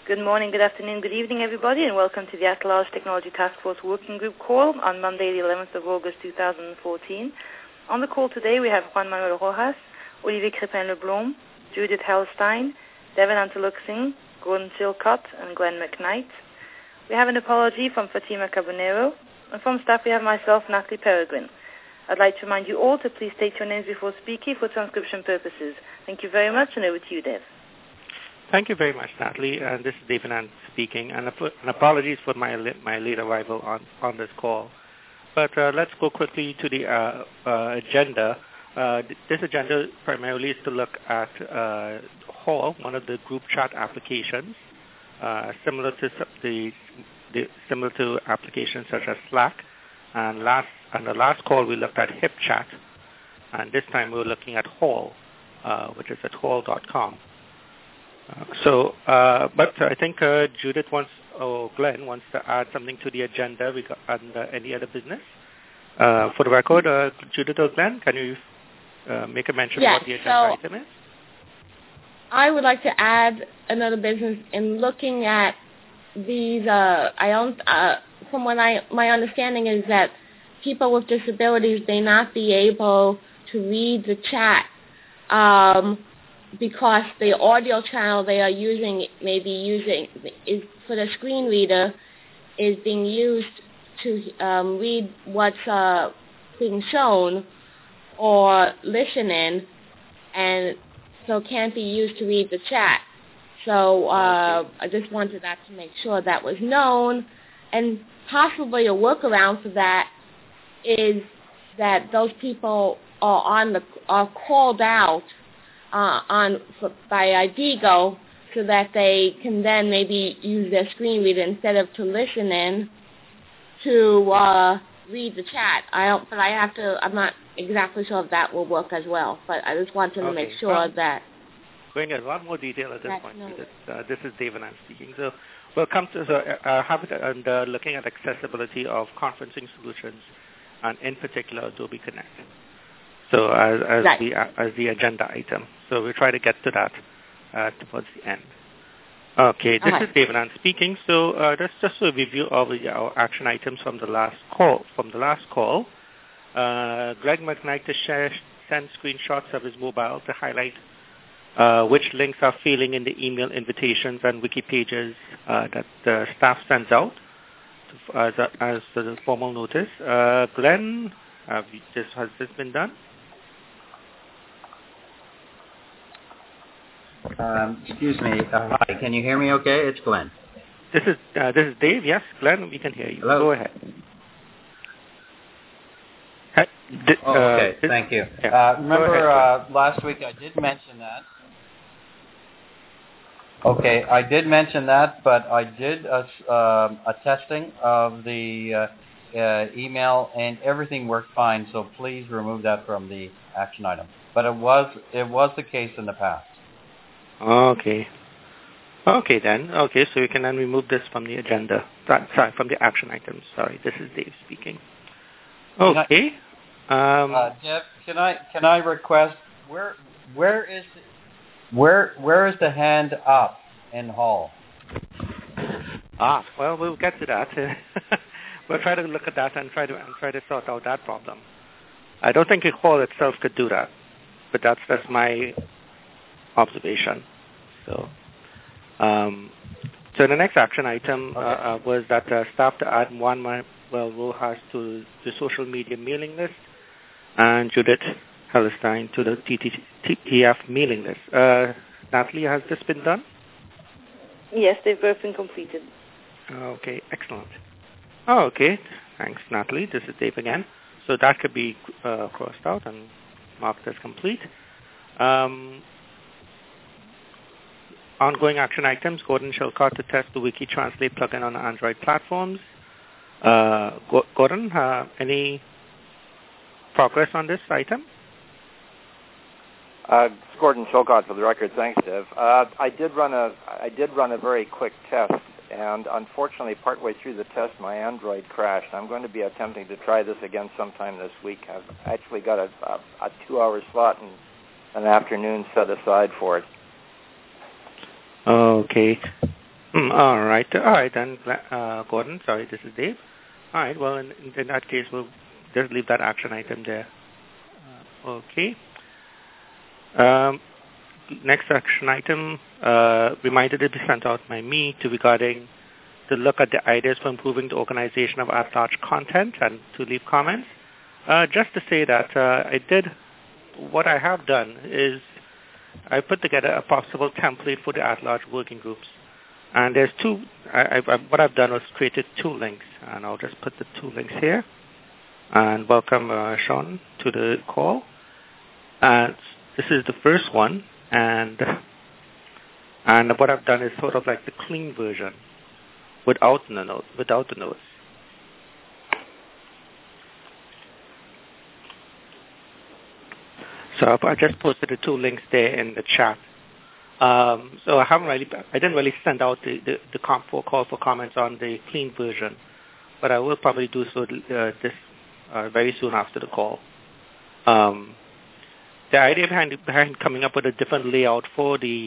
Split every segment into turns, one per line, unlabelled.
Good morning, good afternoon, good evening, everybody, and welcome to the At-Large Technology Task Force Working Group call on Monday, the 11th of August, 2014. On the call today, we have Juan Manuel Rojas, Olivier Crépin-Leblond, Judith Hellstein, Devin Anteluk-Singh, Gordon Chilcott, and Glenn McKnight. We have an apology from Fatima Cabonero, and from staff we have myself, Natalie Peregrine. I'd like to remind you all to please state your names before speaking for transcription purposes. Thank you very much, and over to you, Dev.
Thank you very much, Natalie. This is Dave Anand speaking, and apologies for my late arrival on this call. But let's go quickly to the agenda. This agenda primarily is to look at Hall, one of the group chat applications, similar to applications such as Slack. And the last call we looked at HipChat, and this time we're looking at Hall, which is at hall.com. But I think Judith or Glenn wants to add something to the agenda and any other business. For the record, Judith or Glenn, can you make a mention of what the agenda item is?
I would like to add another business in looking at these. From what my understanding is that people with disabilities may not be able to read the chat because the audio channel they are using is for the screen reader is being used to read what's being shown or listening, and so can't be used to read the chat. So I just wanted that to make sure that was known, and possibly a workaround for that is that those people are called out by IDEGO so that they can then maybe use their screen reader instead of to listen in to read the chat. I'm not exactly sure if that will work as well, but I just wanted to make sure that.
Going into a lot more detail at this point. This is Dave and I'm speaking. So we'll come to looking at accessibility of conferencing solutions, and in particular Adobe Connect. So as the agenda item. So we'll try to get to that towards the end. Okay, this is Dave Anand speaking. So that's just a review of our action items from the last call. Greg McKnight to send screenshots of his mobile to highlight which links are failing in the email invitations and wiki pages that the staff sends out as the formal notice. Glenn, has this been done?
Excuse me. Hi, can you hear me okay? It's Glenn.
This is Dave. Yes, Glenn, we can hear you.
Hello?
Go ahead.
Okay, thank you.
Yeah.
Remember last week I did mention that. Okay, I did mention that, but I did a testing of the email, and everything worked fine, so please remove that from the action item. But it was the case in the past.
Okay then. Okay, so you can then remove this from the agenda. From the action items. Sorry, this is Dave speaking. Okay.
Jeff, can I request where is the hand up in Hall?
Well, we'll get to that. We'll try to look at that and try to sort out that problem. I don't think Hall itself could do that, but that's my observation. So the next action item was that staff to add Juan Manuel Rojas to the social media mailing list and Judith Hellstein to the TTF mailing list. Natalie, has this been done?
Yes, they've both been completed.
Okay, excellent. Okay, thanks, Natalie. This is Dave again. So that could be crossed out and marked as complete. Ongoing action items, Gordon Chilcott to test the Wiki Translate plugin on Android platforms. Gordon, any progress on this item?
It's Gordon Chilcott for the record. Thanks, Dev. I did run a very quick test, and unfortunately, partway through the test, my Android crashed. I'm going to be attempting to try this again sometime this week. I've actually got a 2-hour slot and an afternoon set aside for it.
Okay. All right then, Gordon. Sorry, this is Dave. All right. Well, in that case, we'll just leave that action item there. Okay. Next action item, reminder to be sent out by me regarding to look at the ideas for improving the organization of at-large content and to leave comments. Just to say that what I have done is I put together a possible template for the at-large working groups. And there's what I've done was created 2 links, and I'll just put the 2 links here. And welcome, Sean, to the call. And this is the first one, and what I've done is sort of like the clean version, without the notes. So I just posted the 2 links there in the chat. So I didn't really send out the call for comments on the clean version, but I will probably do so this very soon after the call. The idea behind coming up with a different layout for the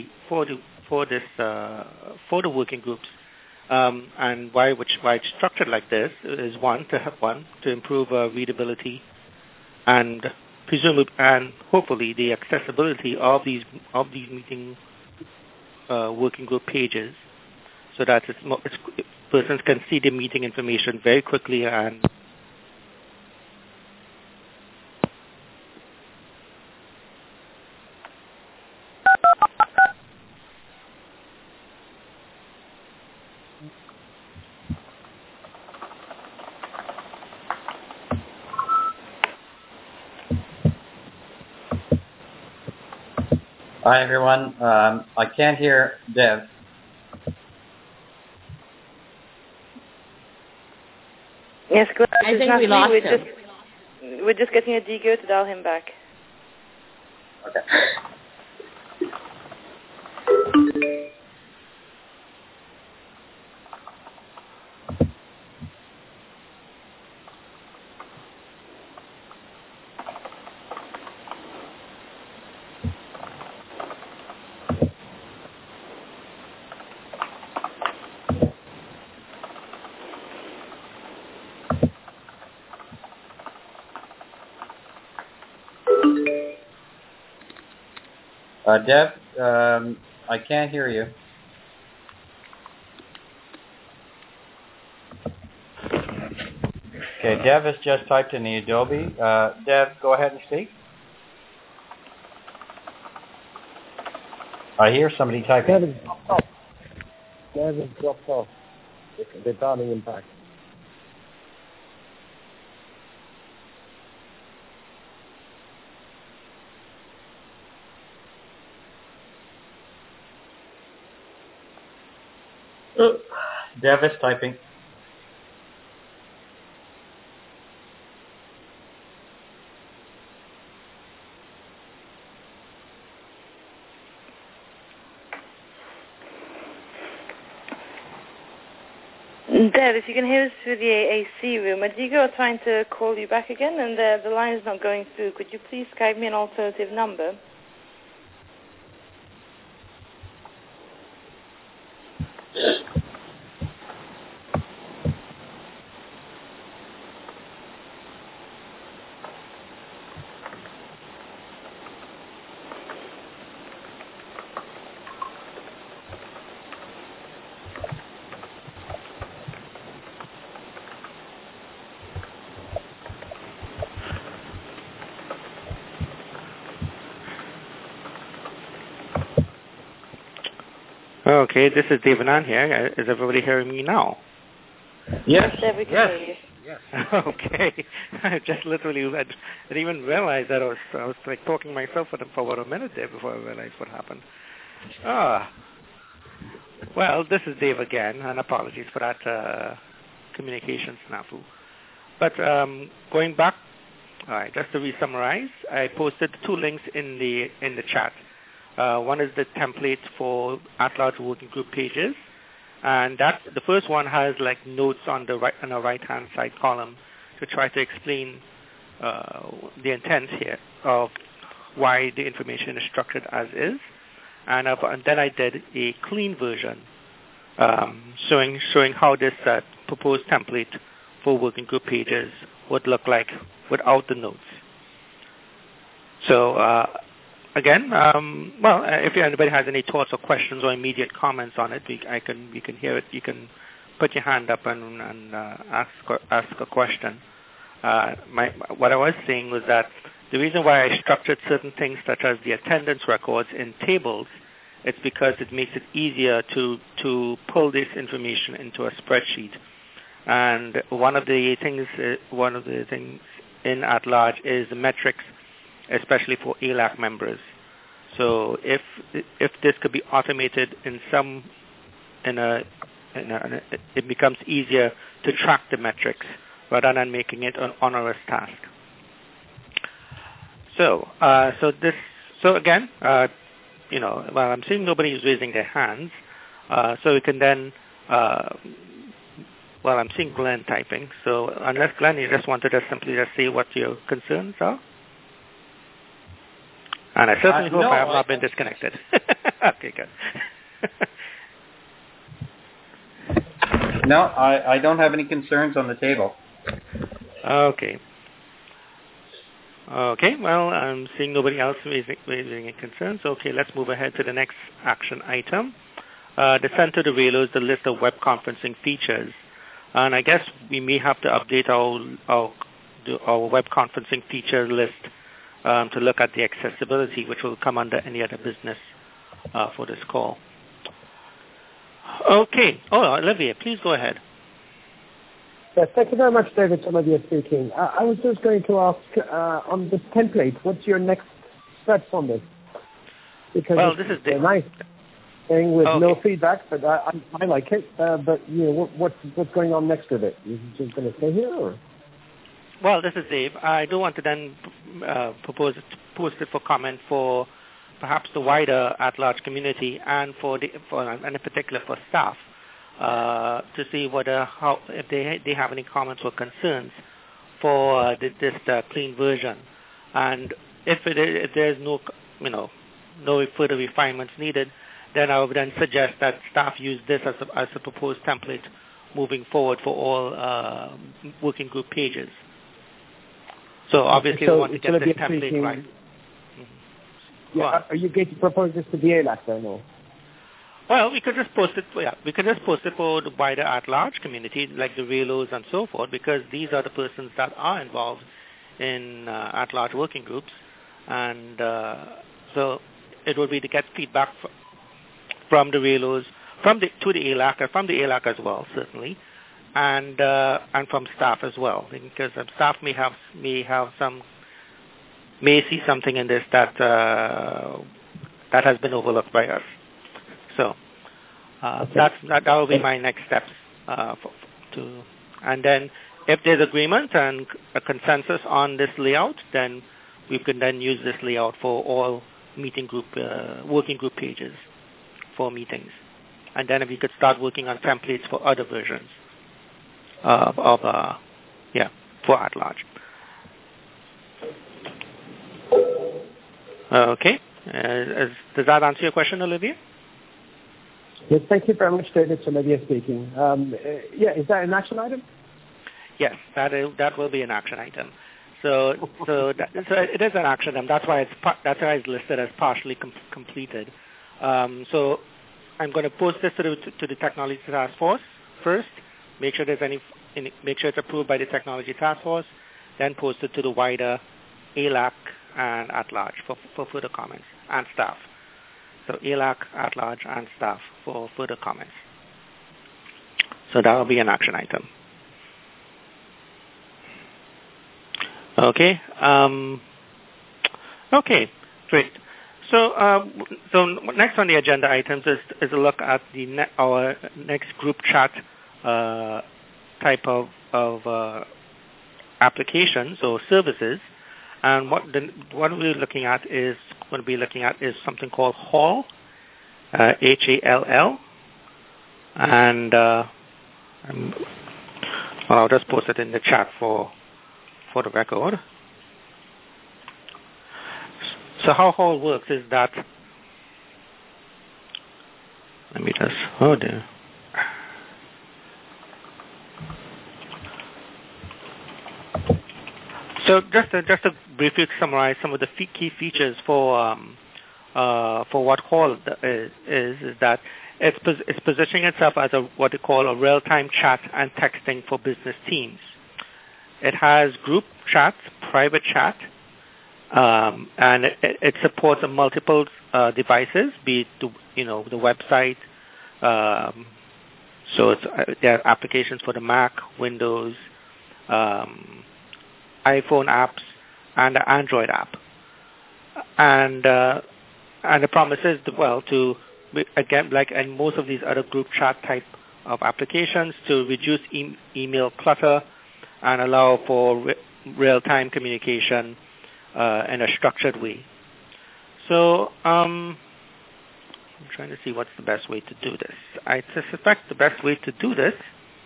working groups, and why it's structured like this is to improve readability, and presumably and hopefully the accessibility of these meeting working group pages, so that persons can see the meeting information very quickly and
Hi, everyone. I can't hear Dev.
Yes, good.
I think we lost him.
We're just getting a DGO to dial him back.
Okay. Dev, I can't hear you. Okay, Dev has just typed in the Adobe. Dev, go ahead and speak. I hear somebody typing.
Dev has dropped off. The dialing him back.
Dev is typing.
Dev, if you can hear us through the AC room, Adigo are trying to call you back again, and the line is not going through. Could you please Skype me an alternative number?
Okay, this is Dave Anand here. Is everybody hearing me now?
Yes.
Yes.
Okay. I just literally I didn't even realize that I was like talking myself for about a minute there before I realized what happened. Well, this is Dave again, and apologies for that communication snafu. But going back, all right, just to re-summarize, I posted 2 links in the chat. One is the template for at-large working group pages, and the first one has like notes on the right-hand side column to try to explain the intent here of why the information is structured as is, and then I did a clean version showing how this proposed template for working group pages would look like without the notes. So again, if anybody has any thoughts or questions or immediate comments on it, we can hear it. You can put your hand up and ask a question. What I was saying was that the reason why I structured certain things such as the attendance records in tables, it's because it makes it easier to pull this information into a spreadsheet. And one of the things in at-large is the metrics, especially for ALAC members. So if this could be automated it becomes easier to track the metrics rather than making it an onerous task. So again, I'm seeing nobody is raising their hands, so we can then. I'm seeing Glenn typing. So unless Glenn, you just wanted to simply say what your concerns are. And I certainly hope I have not been disconnected. Okay, good.
No, I don't have any concerns on the table.
Okay. Well, I'm seeing nobody else raising any concerns. Okay, let's move ahead to the next action item. The center of the rail is the list of web conferencing features. And I guess we may have to update our web conferencing feature list to look at the accessibility, which will come under any other business for this call. Okay. Olivier, please go ahead.
Yes, thank you very much, David. Olivier speaking. I was just going to ask on this template, what's your next steps on this? Because
this is the
nice thing with no feedback, but I like it. But what's going on next with it? Is it just going to stay here, or?
Well, this is Dave. I do want to then post it for comment for perhaps the wider at-large community and and in particular for staff to see if they have any comments or concerns for this clean version, and if there's no further refinements needed, then I would then suggest that staff use this as a proposed template moving forward for all working group pages. So obviously we want to get this template right. Mm-hmm.
Yeah, are you going to propose this to the ALAC then, or?
Well, we could just post it. Yeah, we could just post it for the wider at-large community, like the RAILOs and so forth, because these are the persons that are involved in at-large working groups, and so it would be to get feedback from the RAILOs, to the ALAC, or from the ALAC as well, certainly, and from staff as well, because staff may see something in this that has been overlooked by us. So that will be my next steps. And then if there's agreement and a consensus on this layout, then we can then use this layout for all working group pages for meetings. And then we could start working on templates for other versions for at-large. Okay. Does that answer your question, Olivier?
Yes, thank you very much, David. It's Olivier speaking. Is that an action item?
Yes, that will be an action item. So it is an action item. That's why it's listed as partially completed. So I'm going to post this to the Technology Task Force first. Make sure it's approved by the Technology Task Force. Then post it to the wider ALAC and at-large for further comments, and staff. So ALAC, at-large, and staff for further comments. So that will be an action item. Okay. Okay, great. So next on the agenda items is a look at our next group chat type of applications or services. And what we're going to be looking at is something called Hall, HALL, and I'll just post it in the chat for the record. So how Hall works is that So just to briefly summarize some of the key features for what Hall is that it's positioning itself as what they call a real-time chat and texting for business teams. It has group chats, private chat, and it supports multiple devices, be it the website. So there are applications for the Mac, Windows, iPhone apps, and the Android app. And the promise is, to again, like in most of these other group chat type of applications, to reduce email clutter and allow for real-time communication in a structured way. So I'm trying to see what's the best way to do this. I suspect the best way to do this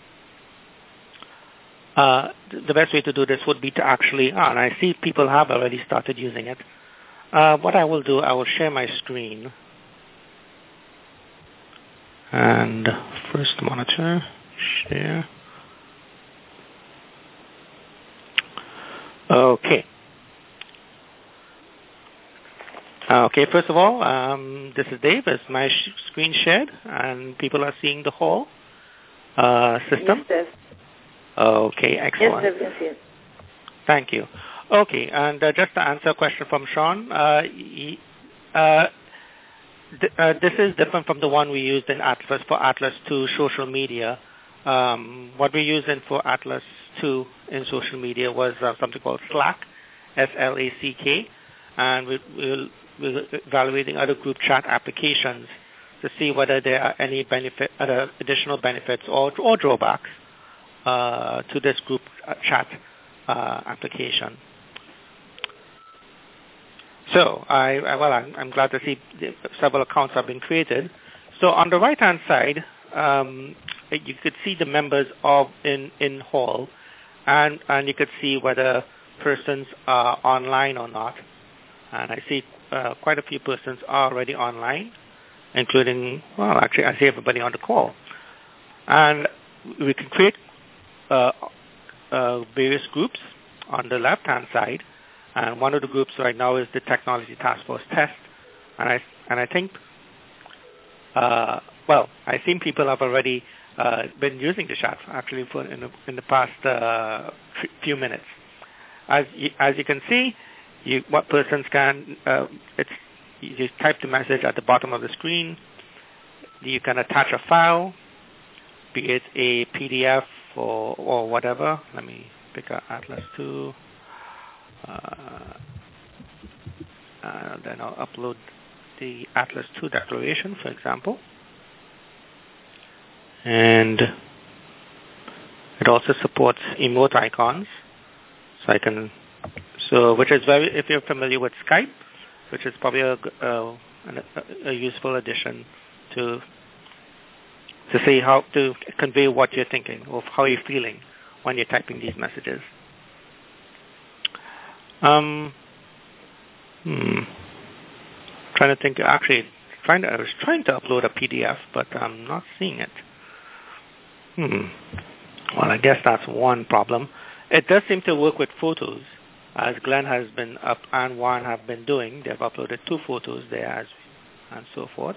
would be to actually, and I see people have already started using it. What I will do, I will share my screen. And first monitor, share. Okay. Okay, first of all, this is Dave. It's my screen shared, and people are seeing the whole system.
Yes, Dave.
Okay, excellent.
Yes, Dave, can see it.
Thank you. Okay, and just to answer a question from Sean, this is different from the one we used in Atlas for Atlas 2 social media. What we used for Atlas 2 in social media was something called Slack, SLACK, and we're evaluating other group chat applications to see whether there are any other additional benefits or drawbacks to this group chat application. So I'm glad to see several accounts have been created. So on the right-hand side, you could see the members in Hall, and you could see whether persons are online or not. And I see quite a few persons are already online, including, actually I see everybody on the call. And we can create various groups on the left-hand side. And one of the groups right now is the Technology Task Force Test. And I think, I think people have already been using the chat actually in the past few minutes. As you can see, what persons can, you type the message at the bottom of the screen. You can attach a file, be it a PDF or whatever. Let me pick up Atlas 2. Then I'll upload the Atlas 2 declaration, for example. And it also supports emote icons. Which is if you're familiar with Skype, which is probably a useful addition to see how to convey what you're thinking or how you're feeling when you're typing these messages. Trying to think. Actually, I was trying to upload a PDF, but I'm not seeing it. Well, I guess that's one problem. It does seem to work with photos, as Glenn has been up and Juan have been doing. They've uploaded 2 photos there and so forth.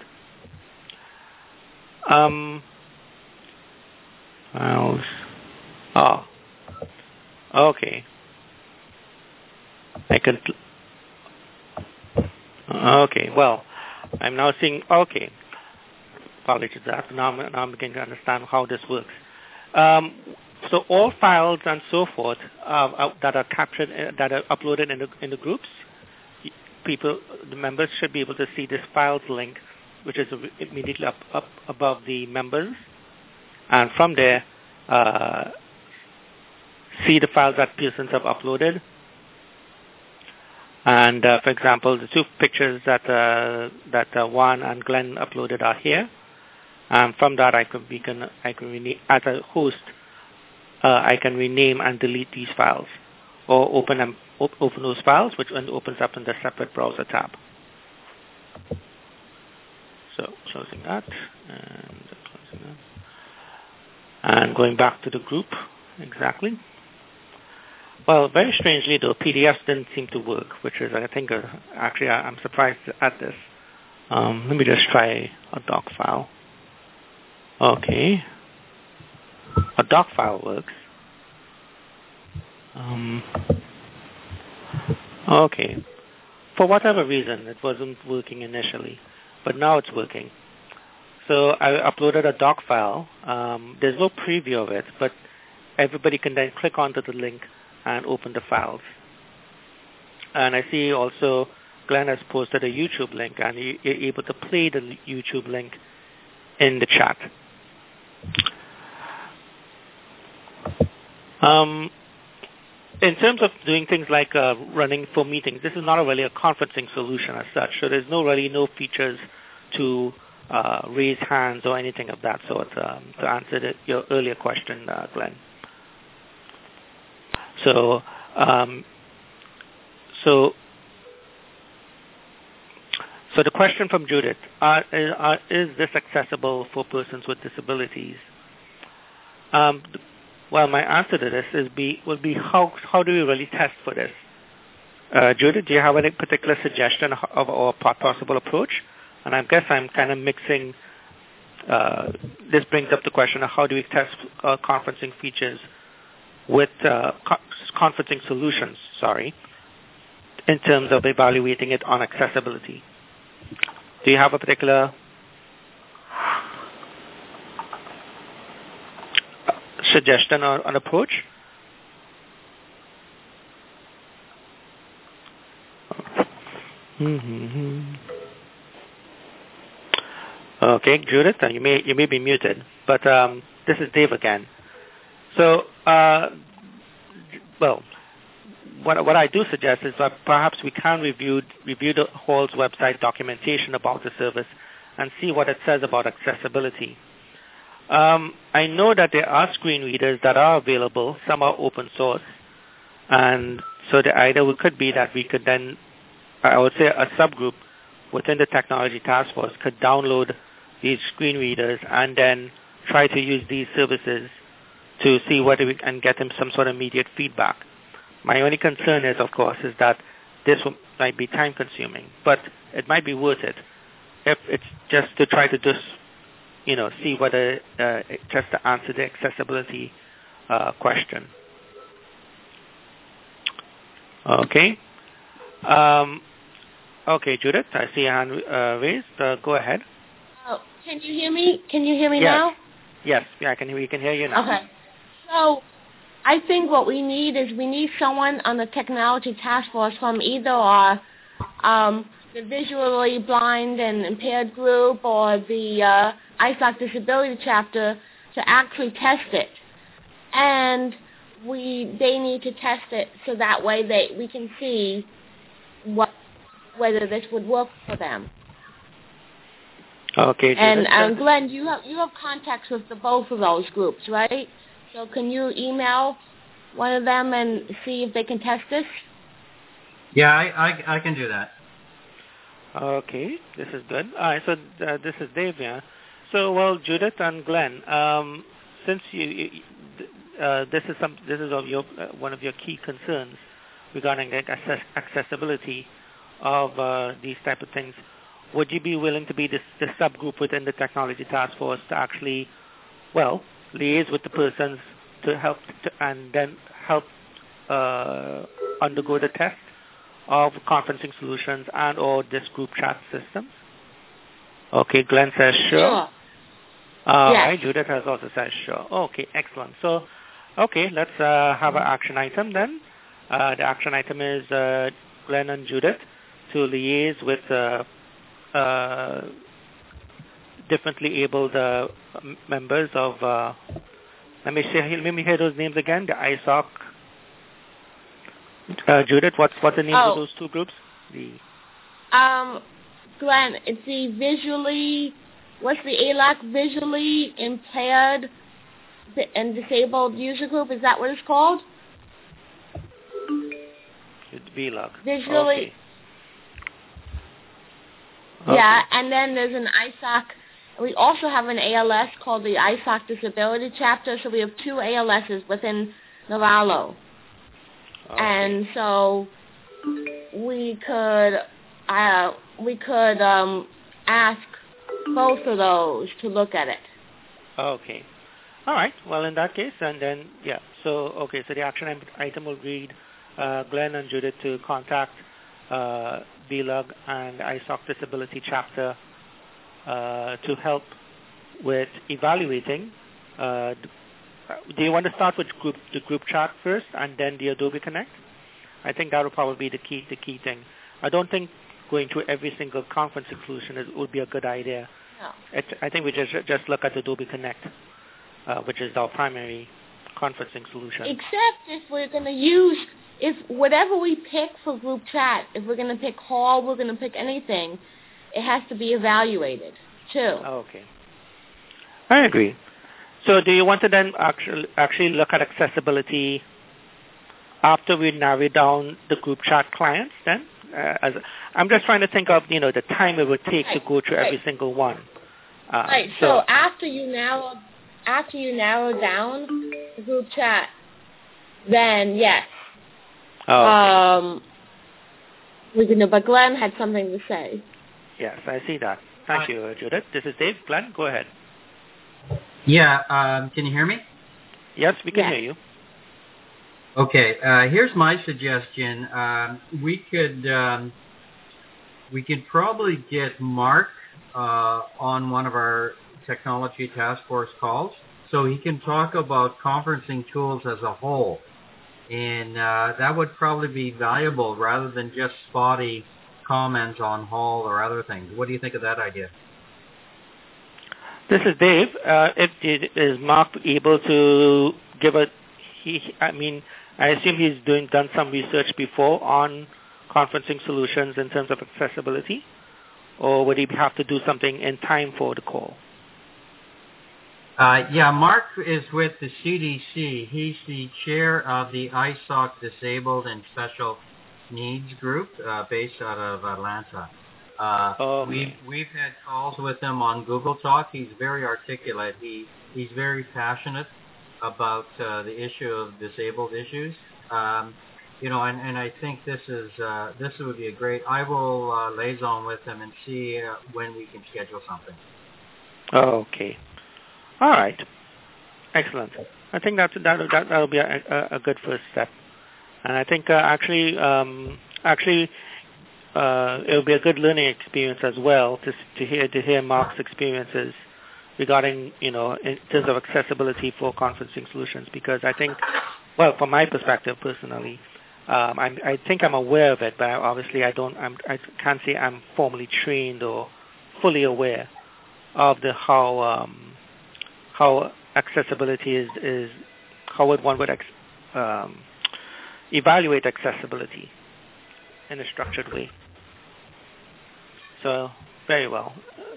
Files. Oh, okay. I can. Okay. Well, I'm now seeing. Okay. Apologies for that. Now I'm beginning to understand how this works. So all files and so forth that are captured, that are uploaded in the groups, the members should be able to see this files link, which is immediately up above the members, and from there see the files that persons have uploaded. And for example, the 2 pictures that Juan and Glenn uploaded are here. And from that, I can rename, as a host, I can rename and delete these files, or open those files, which opens up in the separate browser tab. So closing that and closing that, and going back to the group exactly. Well, very strangely, though, PDFs didn't seem to work, which is, I think, actually, I'm surprised at this. Let me just try a doc file. Okay. A doc file works. Okay. For whatever reason, it wasn't working initially, but now it's working. So I uploaded a doc file. There's no preview of it, but everybody can then click onto the link and open the files. And I see also Glenn has posted a YouTube link, and you're able to play the YouTube link in the chat. In terms of doing things like running for meetings, this is not really a conferencing solution as such, so there's no features to raise hands or anything of that sort to answer your earlier question, Glenn. So the question from Judith, is this accessible for persons with disabilities? Well, my answer to this will be how do we really test for this? Judith, do you have any particular suggestion of our possible approach? And I guess I'm kind of mixing, this brings up the question of how do we test conferencing features with conferencing solutions, in terms of evaluating it on accessibility. Do you have a particular suggestion or an approach? Okay, Judith, you may be muted, but this is Dave again. So, what I do suggest is that perhaps we can review the Hall's website documentation about the service and see what it says about accessibility. I know that there are screen readers that are available. Some are open source. And so the idea could be that we could then, I would say a subgroup within the technology task force could download these screen readers and then try to use these services to see whether we can get them some sort of immediate feedback. My only concern is, of course, is that this might be time consuming, but it might be worth it if it's just to try to just, see whether, just to answer the accessibility question. Okay. Okay, Judith, I see your hand raised. Go ahead.
Oh, can you hear me? Can you hear me now?
Yes, yeah, we can hear you now.
Okay. So I think what we need is someone on the technology task force from either our the visually blind and impaired group or the ISOC disability chapter to actually test it. And they need to test it so that way we can see whether this would work for them.
Okay.
And Glenn, you have contacts with both of those groups, right? So can you email one of them and see if they can test this?
Yeah, I can do that.
Okay, this is good. All right, so this is Dave, yeah. So, Judith and Glenn, since this is of your one of your key concerns regarding the accessibility of these type of things, would you be willing to be the subgroup within the technology task force to actually, liaise with the persons to help and then help undergo the test of conferencing solutions and or this group chat systems? Okay, Glenn says sure. All right, Judith has also said sure. Okay, excellent. So, okay, let's have an action item then. The action item is Glenn and Judith to liaise with differently abled members of, let me hear those names again, the ISOC. Judith, what's the name of those two groups?
Glenn, it's the what's the ALAC, visually impaired and disabled user group? Is that what it's called?
It's VLAC.
Visually.
Okay.
Yeah, and then there's an ISOC. We also have an ALS called the ISOC Disability Chapter, so we have two ALSs within Novalo.
Okay.
And so we could ask both of those to look at it.
Okay. All right. Well, in that case, and then, yeah. So, okay, so the action item will read Glenn and Judith to contact BLUG and ISOC Disability Chapter to help with evaluating. Do you want to start with the group chat first and then the Adobe Connect? I think that would probably be the key thing. I don't think going through every single conferencing solution would be a good idea.
No.
I think we just look at Adobe Connect, which is our primary conferencing solution.
Except if we're going to use, if whatever we pick for group chat, if we're going to pick Hall, we're going to pick anything, it has to be evaluated too.
Okay. I agree. So do you want to then actually look at accessibility after we narrow down the group chat clients then? I'm just trying to think of, the time it would take to go through every single one.
Right. So after you narrow down the group chat, then yes.
Oh, okay.
We can. But Glenn had something to say.
Yes, I see that. Thank you, Judith. This is Dave. Glenn, go ahead.
Yeah. Can you hear me?
Yes, we can hear you.
Okay. Here's my suggestion. We could probably get Mark on one of our technology task force calls, so he can talk about conferencing tools as a whole, and that would probably be valuable rather than just spotty comments on Hall or other things. What do you think of that idea?
This is Dave. Is Mark able to give a? I assume he's done some research before on conferencing solutions in terms of accessibility, or would he have to do something in time for the call?
Yeah, Mark is with the CDC. He's the chair of the ISOC Disabled and Special Needs Group based out of Atlanta. We've had calls with him on Google Talk. He's very articulate. He's very passionate about the issue of disabled issues. And I think this would be a great. I will liaison with him and see when we can schedule something.
Okay. All right. Excellent. I think that'll be a good first step, and I think it'll be a good learning experience as well to hear Mark's experiences regarding in terms of accessibility for conferencing solutions, because I think, well, from my perspective personally, I think I'm aware of it, but obviously I can't say I'm formally trained or fully aware of how accessibility is how one would evaluate accessibility in a structured way. So very well.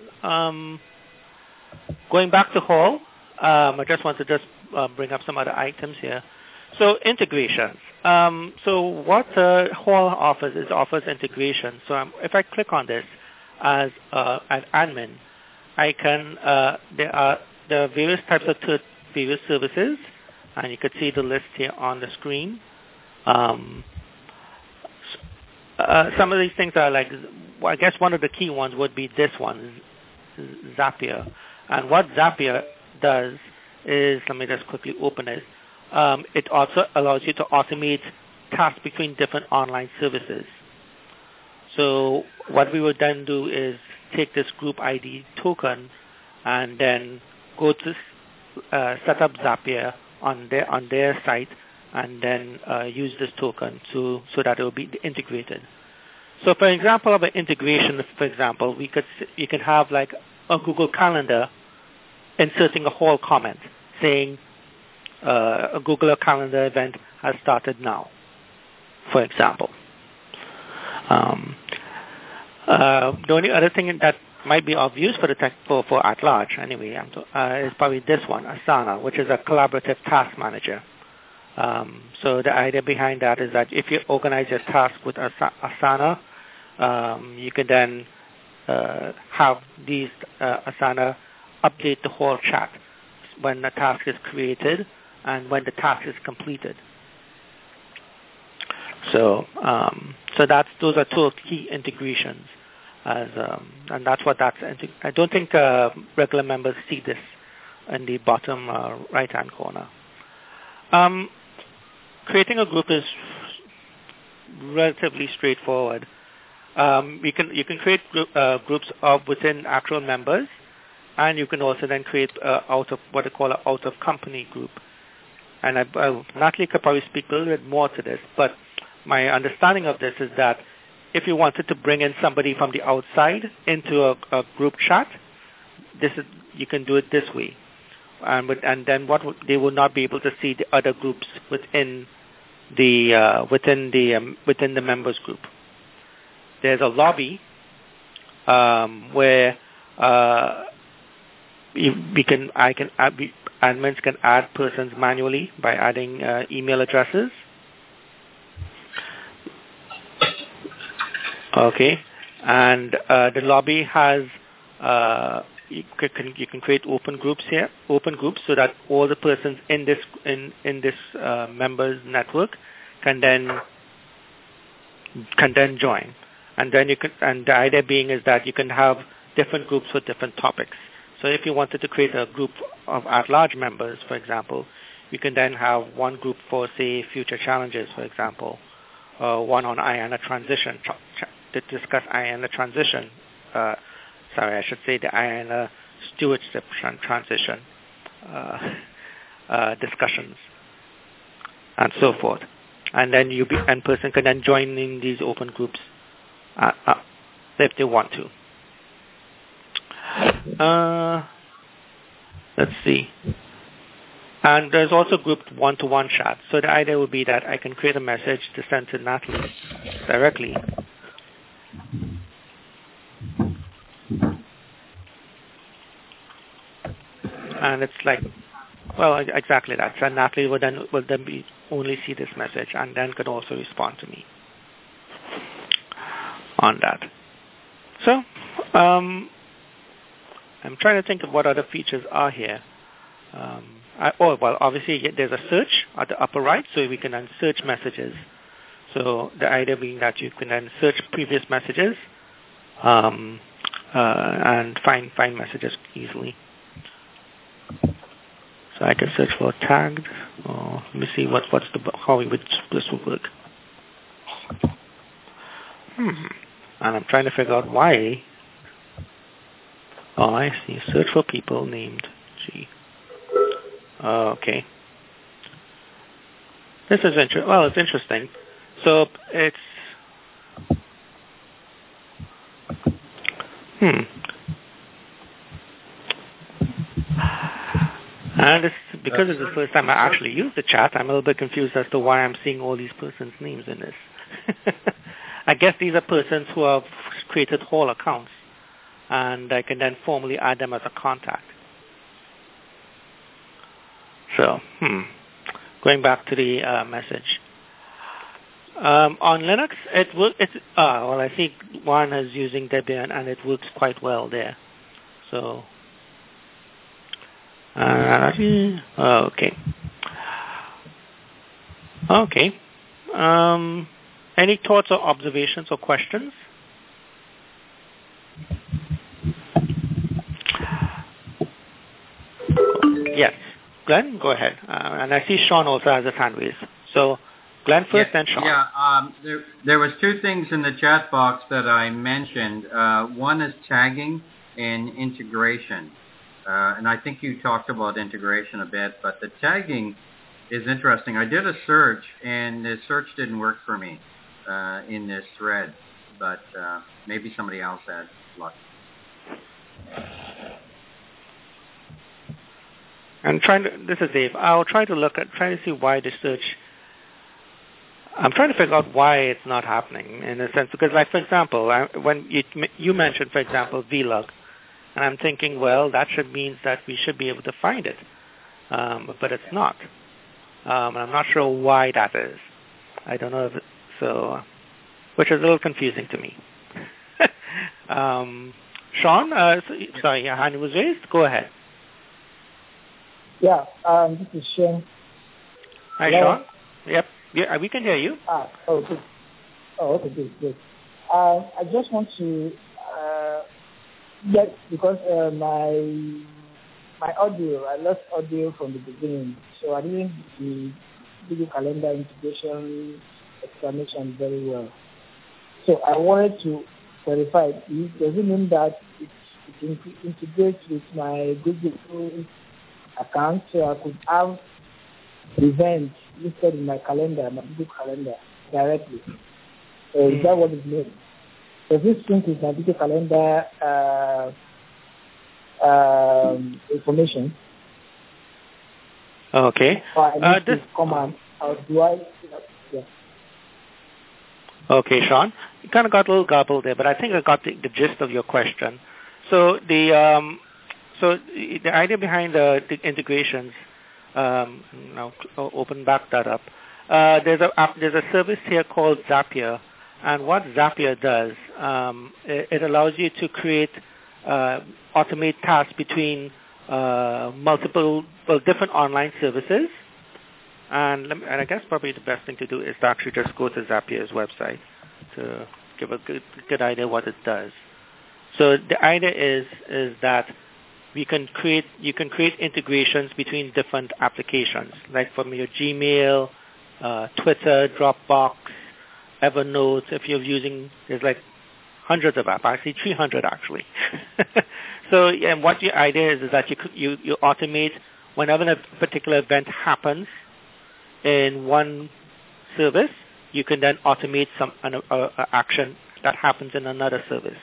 Going back to Hall, I just want to bring up some other items here. So integrations. So what Hall offers integration. So if I click on this as an admin, I can there are various types of various services, and you could see the list here on the screen. Some of these things are like, well, I guess one of the key ones would be this one, Zapier. And what Zapier does is, let me just quickly open it. It also allows you to automate tasks between different online services. So what we would then do is take this group ID token and then go to set up Zapier on their site, and then use this token so that it will be integrated. So for example of an integration, for example, you can have like a Google Calendar inserting a Hall comment saying a Google Calendar event has started now, for example. The only other thing that might be of use for for at large anyway is probably this one, Asana, which is a collaborative task manager. So the idea behind that is that if you organize your task with Asana, you can then have these Asana update the whole chat when the task is created and when the task is completed. So those are two key integrations, and that's what that's. I don't think regular members see this in the bottom right-hand corner. Creating a group is relatively straightforward. You can create groups within actual members, and you can also then create out of what I call an out-of-company group. And Natalie could probably speak a little bit more to this, but my understanding of this is that if you wanted to bring in somebody from the outside into a group chat, you can do it this way. And then they will not be able to see the other groups within the members group. There's a lobby where admins can add persons manually by adding email addresses. Okay, and the lobby has you can create open groups here, so that all the persons in this members network can then join, and then the idea being is that you can have different groups for different topics. So if you wanted to create a group of at-large members, for example, you can then have one group for, say, future challenges, for example, one on IANA transition, to discuss IANA transition. I should say the IANA stewardship transition discussions, and so forth. And then person can then join in these open groups if they want to. Let's see. And there's also grouped one-to-one chat. So the idea would be that I can create a message to send to Natalie directly. And it's like, well, exactly that. So Natalie will then only see this message and then could also respond to me on that. So I'm trying to think of what other features are here. Obviously there's a search at the upper right, so we can then search messages. So the idea being that you can then search previous messages and find messages easily. So I can search for tagged. Let me see how this would work. And I'm trying to figure out why. Oh, I see. Search for people named G. Okay. This is interesting. Well, it's interesting. So it's And because it's the first time I actually used the chat, I'm a little bit confused as to why I'm seeing all these persons' names in this. I guess these are persons who have created whole accounts, and I can then formally add them as a contact. So, going back to the message. On Linux, it works. I think one is using Debian, and it works quite well there. So, okay. Any thoughts or observations or questions? Yes, Glenn, go ahead. And I see Sean also has his hand raised. So, Glenn first, then Sean.
Yeah, there was two things in the chat box that I mentioned. One is tagging and integration. And I think you talked about integration a bit, but the tagging is interesting. I did a search, and the search didn't work for me in this thread, but maybe somebody else had luck.
This is Dave. I'll try to see why the search. I'm trying to figure out why it's not happening in a sense, because, like, for example, when you mentioned, for example, vlog, and I'm thinking, well, that should mean that we should be able to find it, but it's not, and I'm not sure why that is. I don't know which is a little confusing to me. Sean, sorry, your hand was raised. Go ahead.
Yeah, this is Sean.
Hi, Sean. Yep. Yeah, we can hear you.
Okay. Oh, okay, good. I just want to get, because my audio, I lost audio from the beginning, so I didn't do the calendar integration explanation very well. So I wanted to verify, does it mean that it integrates with my Google account, so I could have events listed in my calendar, my Google calendar, directly? So is that what it means? So this sync with my Google calendar information.
Okay.
This command. How do I? Yeah.
Okay, Sean. You kind of got a little garbled there, but I think I got the gist of your question. So the idea behind the integrations. Now open back that up. There's a service here called Zapier, and what Zapier does, it allows you to create automate tasks between different online services. And I guess probably the best thing to do is to actually just go to Zapier's website to give a good idea what it does. So the idea is that you can create integrations between different applications, like from your Gmail, Twitter, Dropbox, Evernote. If you're using, there's like hundreds of apps, actually 300 actually. So and what your idea is that you automate whenever a particular event happens in one service, you can then automate some action that happens in another service.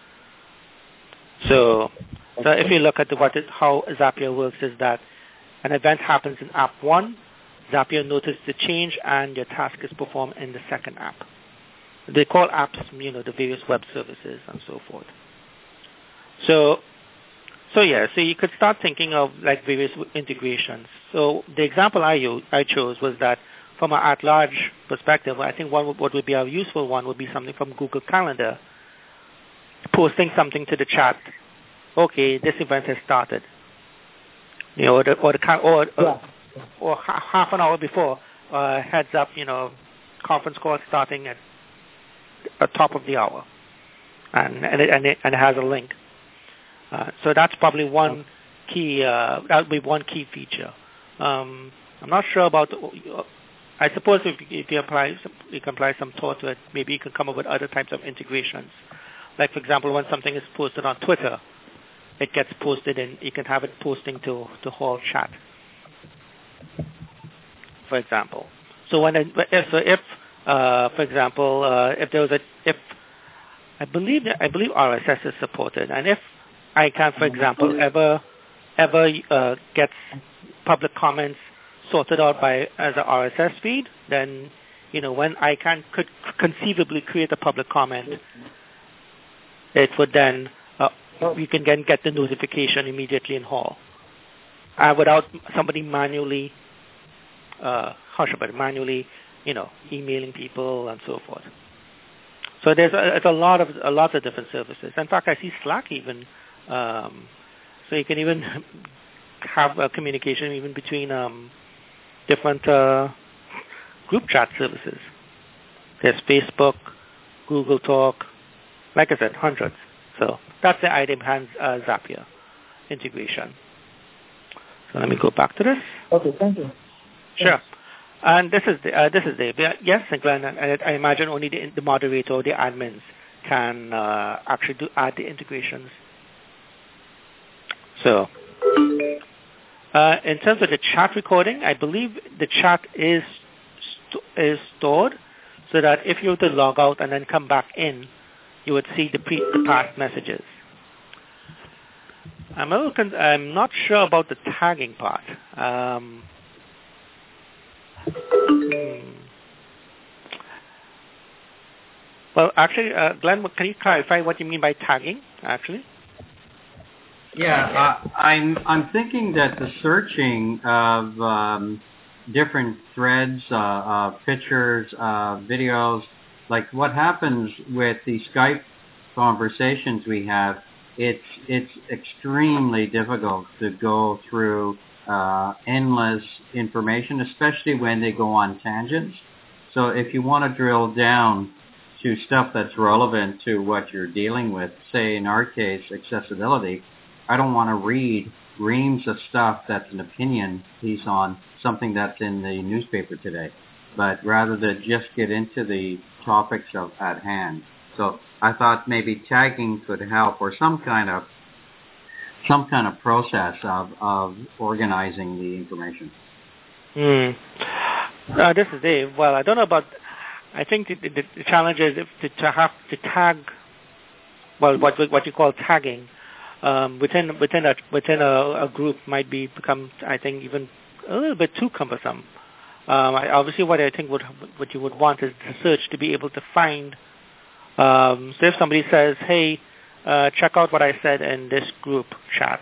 So if you look at how Zapier works, is that an event happens in app 1, Zapier notices the change and your task is performed in the second app. They call apps, the various web services and so forth. So you could start thinking of like various integrations. So the example I chose was that from an at-large perspective, I think what would be a useful one would be something from Google Calendar, posting something to the chat. Okay, this event has started. Or half an hour before, heads up, conference call starting at top of the hour, and it has a link. So that's probably one key. That would be one key feature. I'm not sure about. I suppose if you can apply some thought to it, maybe you can come up with other types of integrations. Like for example, when something is posted on Twitter, it gets posted and you can have it posting to whole chat, for example. So if for example, if I believe RSS is supported, and if ICANN, for example, ever gets public comments sorted out as a RSS feed, then when ICANN could conceivably create a public comment, it would then you can then get the notification immediately in Hall, without somebody manually emailing people and so forth. So it's a lot of different services. In fact, I see Slack even. So you can even have a communication even between different group chat services. There's Facebook, Google Talk, like I said, hundreds. So that's the idea behind Zapier integration. So let me go back to this.
Okay, thank you.
Sure. And this is Dave. Yes, Glenn, I imagine only the moderator or the admins can actually add the integrations. So in terms of the chat recording, I believe the chat is stored so that if you were to log out and then come back in, you would see the past messages. I'm not sure about the tagging part. Well, actually, Glenn, can you clarify what you mean by tagging, actually?
Yeah, I'm thinking that the searching of different threads, pictures, videos, like what happens with the Skype conversations we have, it's extremely difficult to go through endless information, especially when they go on tangents. So if you want to drill down to stuff that's relevant to what you're dealing with, say in our case, accessibility, I don't want to read reams of stuff that's an opinion piece on something that's in the newspaper today, but rather to just get into the topics at hand. So I thought maybe tagging could help, or some kind of process of organizing the information.
This is Dave. Well, I don't know about. I think the challenge is to have to tag. Well, what you call tagging within a group might become, I think, even a little bit too cumbersome. Obviously, what I think what you would want is the search to be able to find. So if somebody says, "Hey, check out what I said in this group chat,"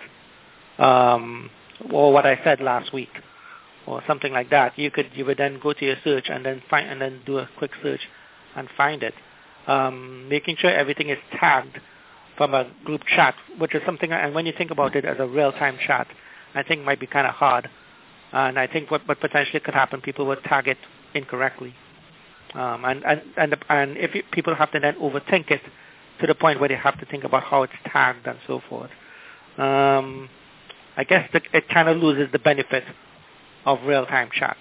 or what I said last week, or something like that, you would then go to your search and then do a quick search and find it. Making sure everything is tagged from a group chat, which is something, and when you think about it as a real-time chat, I think might be kind of hard. And I think what potentially could happen, people would tag it incorrectly. And if people have to then overthink it to the point where they have to think about how it's tagged and so forth, I guess it kind of loses the benefit of real-time chat.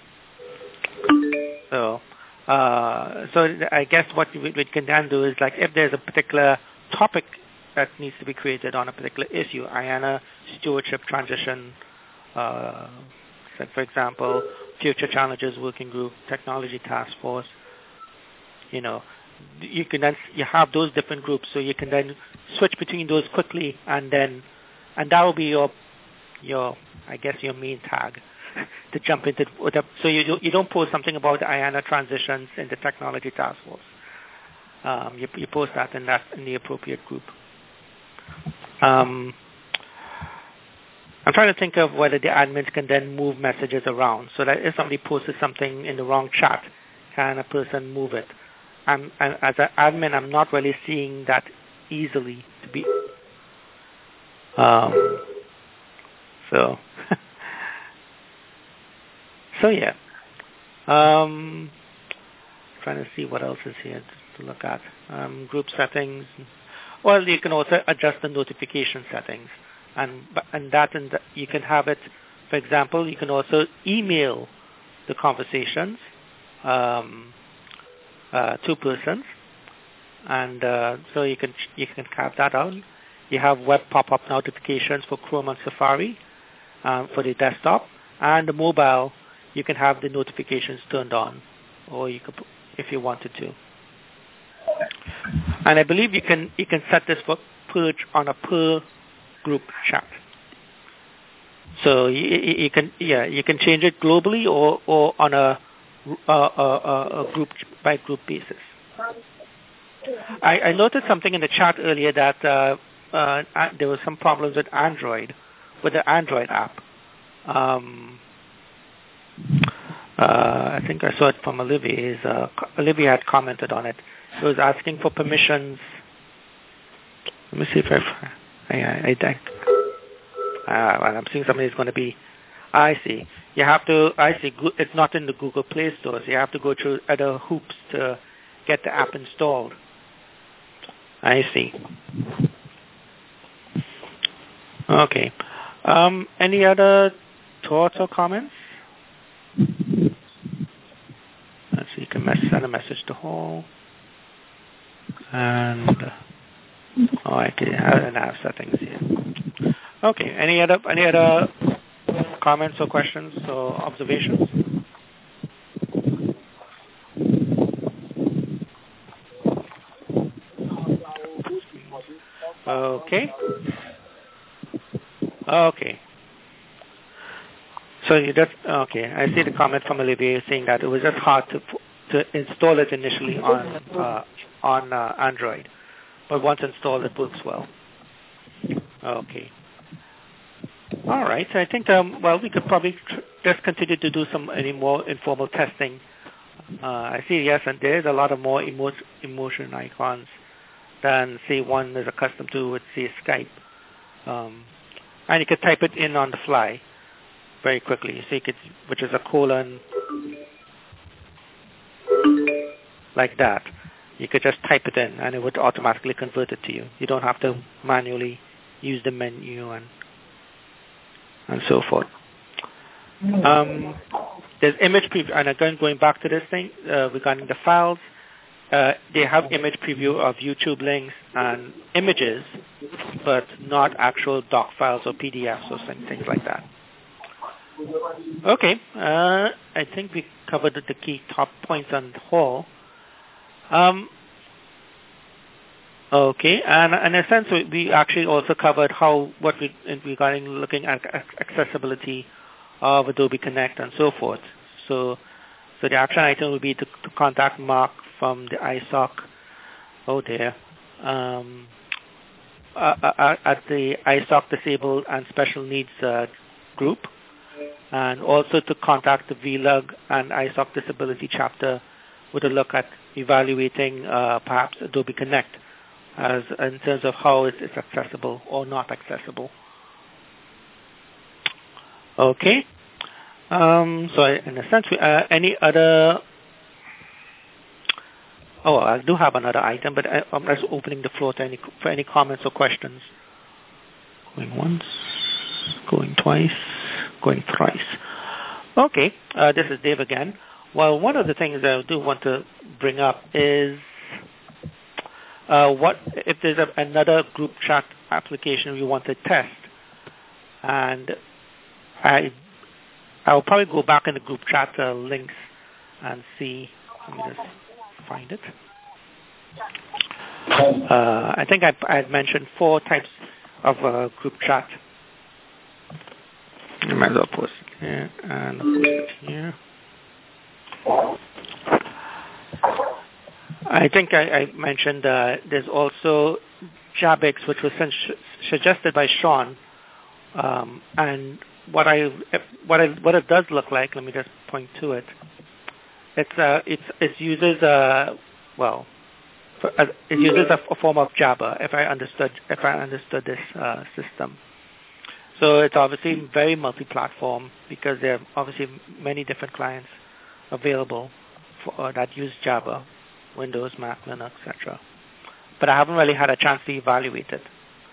So I guess what we can then do is, like, if there's a particular topic that needs to be created on a particular issue, IANA stewardship transition, for example, future challenges working group, technology task force, you have those different groups, so you can then switch between those quickly, and that will be your I guess your main tag to jump into. So you don't post something about the IANA transitions in the technology task force. You post that in the appropriate group. I'm trying to think of whether the admins can then move messages around, so that if somebody posted something in the wrong chat, can a person move it? And as an admin, I'm not really seeing that easily to be. So yeah. Trying to see what else is here to look at. Group settings. Well, you can also adjust the notification settings, and you can have it. For example, you can also email the conversations to persons, and so you can have that on. You have web pop-up notifications for Chrome and Safari for the desktop, and the mobile. You can have the notifications turned on, or you could, if you wanted to. And I believe you can set this for purge on a per group chat. So you can change it globally or on a group by group basis. I noticed something in the chat earlier that there were some problems with the Android app. I think I saw it from Olivier. Olivier had commented on it. He was asking for permissions. Let me see if I think. I'm seeing somebody's going to be. I see. You have to. I see. It's not in the Google Play Store, so you have to go through other hoops to get the app installed. I see. Okay. Any other thoughts or comments? Let's see. You can send a message to Hall. And I can have settings here. Okay. Any other comments or questions or observations? Okay. So I see the comment from Olivier saying that it was just hard to install it initially on Android, but once installed, it works well. Okay. All right. So I think we could probably just continue to do any more informal testing. I see, yes, and there is a lot of more emotion icons than, say, one is accustomed to with, say, Skype. And you could type it in on the fly very quickly. So which is a colon. like that. You could just type it in, and it would automatically convert it to you. You don't have to manually use the menu and so forth. There's image preview, and again, going back to this thing regarding the files, they have image preview of YouTube links and images, but not actual doc files or PDFs or things like that. Okay, I think we covered the key top points on the whole. Okay, and in a sense, we actually also covered regarding looking at accessibility of Adobe Connect and so forth. So the action item would be to contact Mark from the ISOC at the ISOC Disabled and Special Needs group, and also to contact the VLUG and ISOC Disability chapter with a look at evaluating perhaps Adobe Connect as in terms of how it is accessible or not accessible. Okay. So in a sense, any other... Oh, I do have another item, but I'm just opening the floor to for any comments or questions. Going once, going twice, going thrice. Okay, this is Dave again. Well, one of the things I do want to bring up is what if there's another group chat application we want to test, and I'll probably go back in the group chat links and see. Let me just find it. I think I had mentioned 4 types of group chat. I might as well post it here and post it here. I think I mentioned there's also Jabix, which was suggested by Sean, and what it does look like. Let me just point to it. It uses a form of Jabber, if I understood this system. So it's obviously very multi-platform because there are obviously many different clients available that use Jabber, Windows, Mac, Linux, etc. But I haven't really had a chance to evaluate it.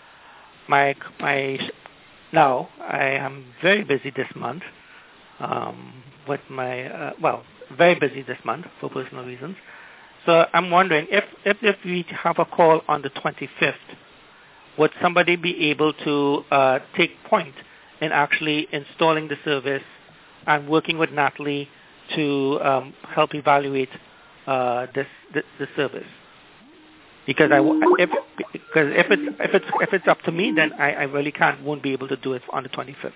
Now I am very busy this month with my very busy this month for personal reasons. So I'm wondering if we have a call on the 25th, would somebody be able to take point in actually installing the service and working with Natalie to help evaluate the service? Because if it's up to me, then I really won't be able to do it on the 25th.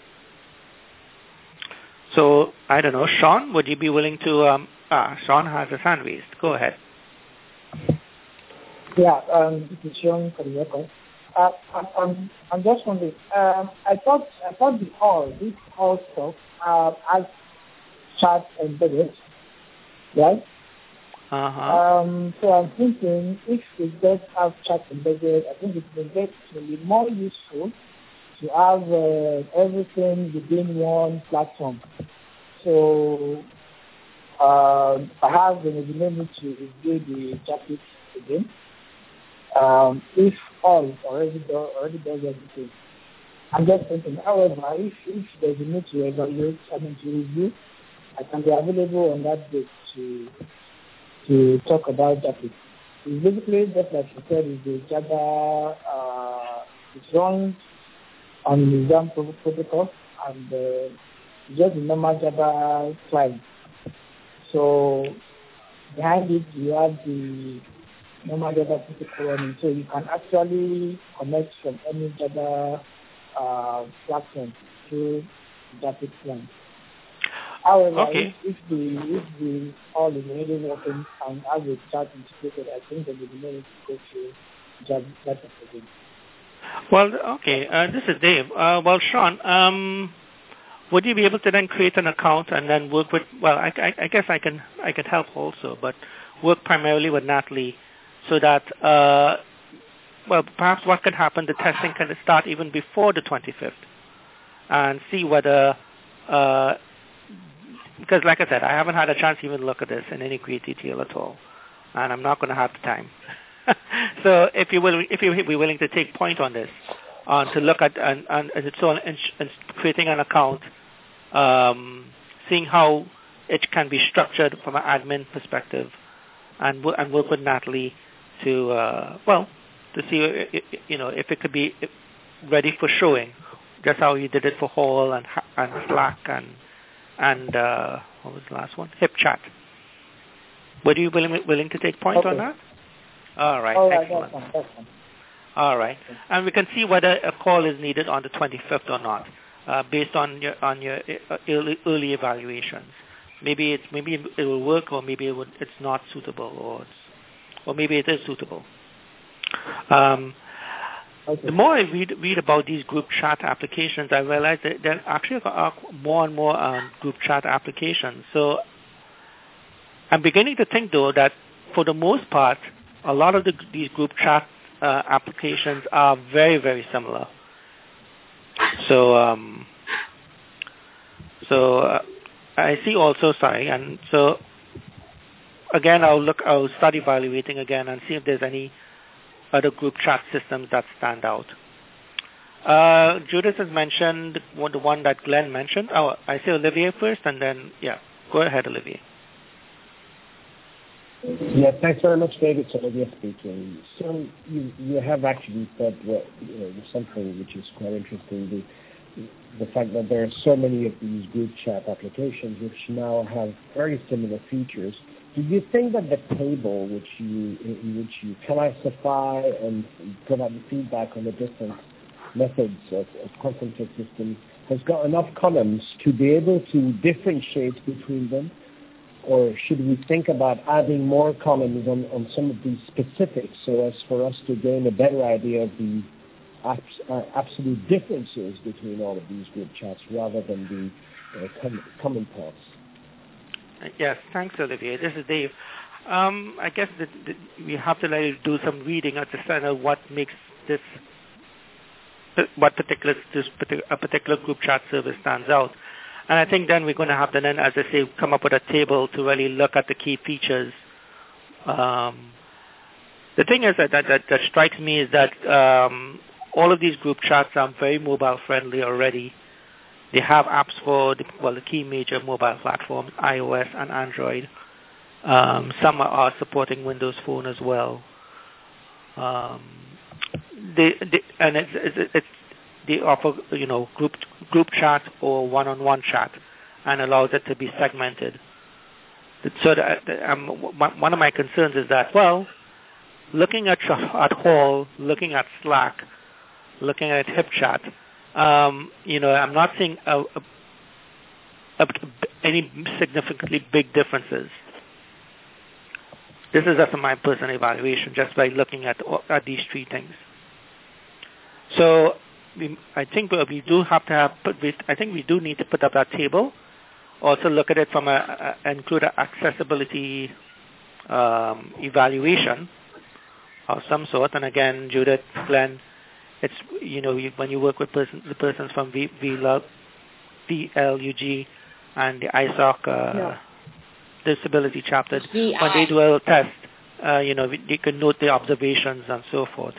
So I don't know, Sean, would you be willing to? Sean has his hand raised. Go ahead.
Yeah, this is Sean for the record. I'm just wondering. I thought this all stuff has chat embedded, right? So I'm thinking if we just have chat embedded, I think it will be more useful to have everything within one platform. So perhaps there may be no need to review the topic again. If all already does everything. I'm just thinking, however, if there's a need to evaluate, to review, I can be available on that date to talk about that. It's basically just like you said, is the Java, it's run on the exam protocol and just the normal Java client. So behind it, you have the normal Java protocol running, so you can actually connect from any Java platform to Java client. However, if the all is already working and as a chat integrated, I think there will be no need to go to Java again.
Well, okay. This is Dave. Well, Sean, would you be able to then create an account and then work with? Well, I guess I can help also, but work primarily with Natalie, so that perhaps what could happen, the testing can start even before the 25th, and see whether. Because, like I said, I haven't had a chance to even look at this in any great detail at all. and I'm not going to have the time. So if you're willing to take point on this, to look at and creating an account, seeing how it can be structured from an admin perspective, and work with Natalie to see if it could be ready for showing, just how you did it for Hall and Slack and what was the last one? HipChat. Were you willing to take point on that? All right, excellent.
That's fine.
All right, and we can see whether a call is needed on the 25th or not, based on your early evaluations. Maybe it will work, or maybe it's not suitable, or maybe it is suitable. The more I read about these group chat applications, I realize that there actually are more and more group chat applications. So I'm beginning to think, though, that for the most part, a lot of these group chat applications are very, very similar. So I see also, and so again, I'll start evaluating again and see if there's any other group chat systems that stand out. Judith has mentioned the one that Glenn mentioned. Oh, I say Olivier first, and then, go ahead, Olivier.
Yeah, thanks very much, David. It's Olivier speaking. So you have actually said something which is quite interesting, the fact that there are so many of these group chat applications which now have very similar features. Do you think that the table in which you classify and provide feedback on the different methods of conferencing systems has got enough columns to be able to differentiate between them? Or should we think about adding more columns on some of these specifics so as for us to gain a better idea of the absolute differences between all of these group chats rather than the common parts?
Yes, thanks, Olivier. This is Dave. I guess we have to do some reading to understand what makes a particular group chat service stands out. And I think then we're going to have to as I say, come up with a table to really look at the key features. The thing is that strikes me is that all of these group chats are very mobile friendly already. They have apps for the key major mobile platforms, iOS and Android. Some are supporting Windows Phone as well. They offer group chat or one-on-one chat, and allows it to be segmented. So one of my concerns is that looking at Hall, looking at Slack, looking at HipChat, I'm not seeing any significantly big differences. This is just my personal evaluation, just by looking at these three things. So I think we do need to put up that table. Also look at it from include an accessibility evaluation of some sort. And again, Judith, Glenn, it's when you work with the persons from VLUG and the ISOC disability chapters, when they do a test, you can note the observations and so forth.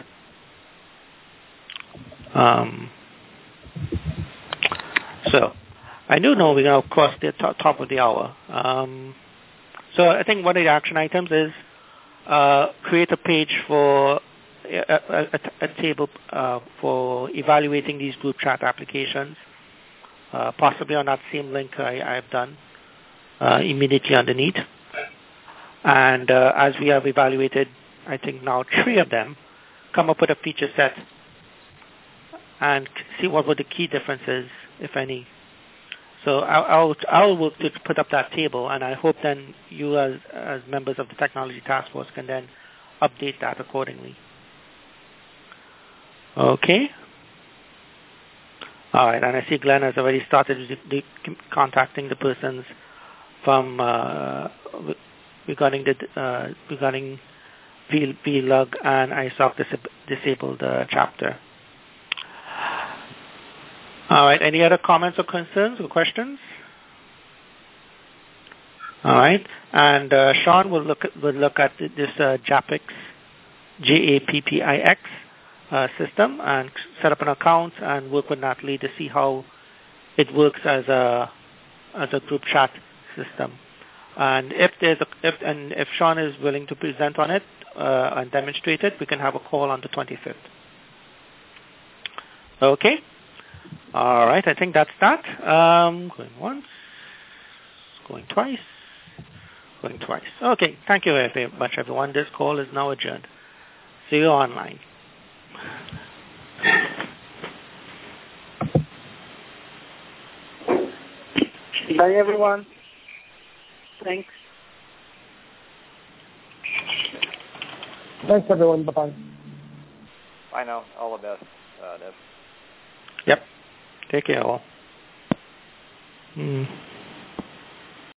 So I do know we're going to cross the top of the hour. So I think one of the action items is create a page for a table for evaluating these group chat applications, possibly on that same link I have done immediately underneath. And as we have evaluated, I think now 3 of them, come up with a feature set and see what were the key differences, if any. So I'll work to put up that table, and I hope then you as members of the Technology Task Force can then update that accordingly. Okay. All right, and I see Glenn has already started contacting the persons from regarding VLUG and ISOC disabled chapter. All right, any other comments or concerns or questions? All right, and Sean will look at this JAPPIX, JAPPIX system and set up an account and work with Natalie to see how it works as a group chat system. And if Sean is willing to present on it and demonstrate it, we can have a call on the 25th. Okay. All right. I think that's that. Going once. Going twice. Going twice. Okay. Thank you very much, everyone. This call is now adjourned. See you online.
Bye, everyone. Thanks.
Thanks, everyone. Bye-bye.
Bye now. All the best, Dev.
Yep. Take care, all.